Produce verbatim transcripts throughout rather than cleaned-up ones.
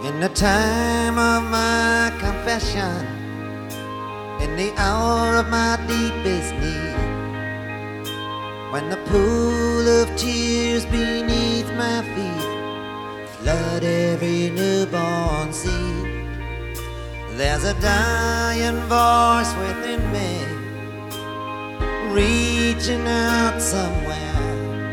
In the time of my confession, in the hour of my deepest need, when the pool of tears beneath my feet flood every newborn seed, there's a dying voice within me, reaching out somewhere,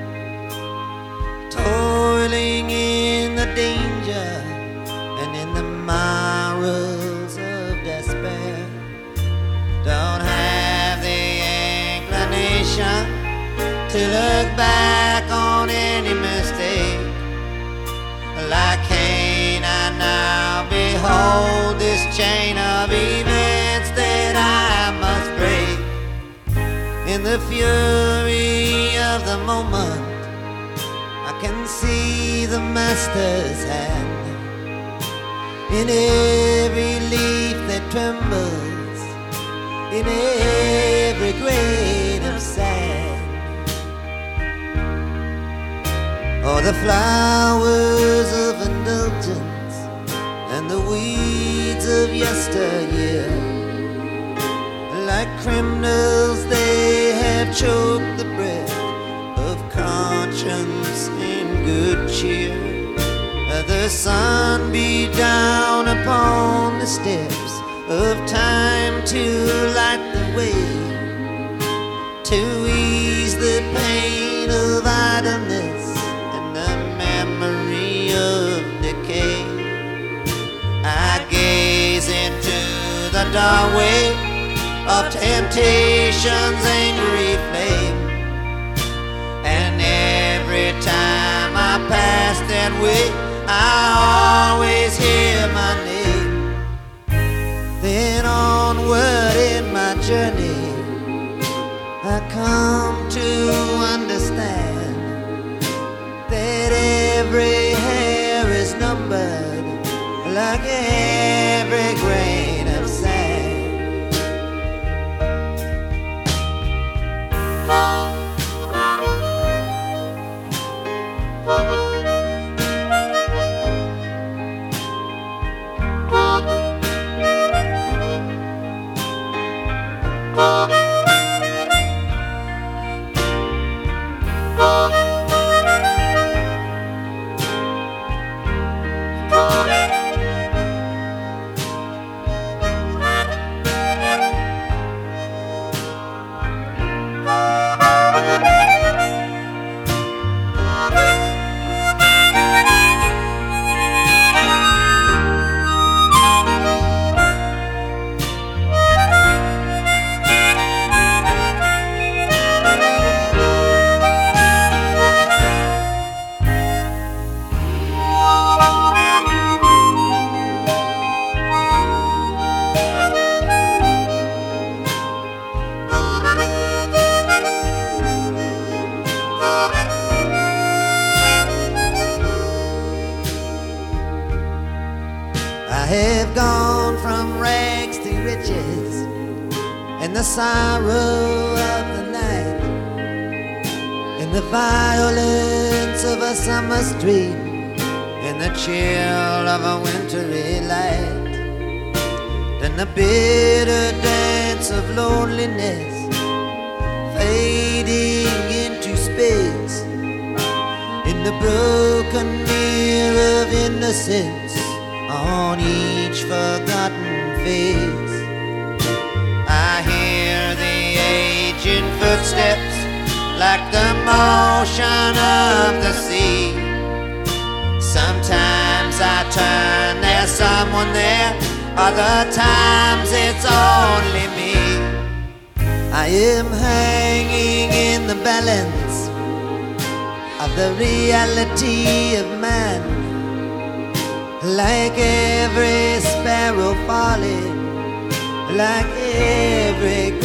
toiling in the danger and in the morals of despair. Don't have the inclination to look back on any mistake. Like Cain, I now behold this chain of events that I must break. In the fury of the moment, I can see the Master's hand in every leaf that trembles, in every grain of sand. Oh, the flowers of indulgence and the weeds of yesteryear, like criminals they have choked the breath of conscience and good cheer. The sun beat down upon the steps of time to light the way, to ease the pain of idleness and the memory of decay. I gaze into the doorway of temptation's angry flame, and every time I pass that way, I always hear my name. Then onward in my journey, I come to understand that every hair is numbered, like every grain of sand. I have gone from rags to riches in the sorrow of the night, in the violence of a summer stream, in the chill of a wintry light, in the bitter dance of loneliness fading into space, in the broken mirror of innocence on each forgotten face. I hear the aging footsteps like the motion of the sea. Sometimes I turn, there's someone there, other times it's only me. I am hanging in the balance of the reality of man, like every sparrow falling, like every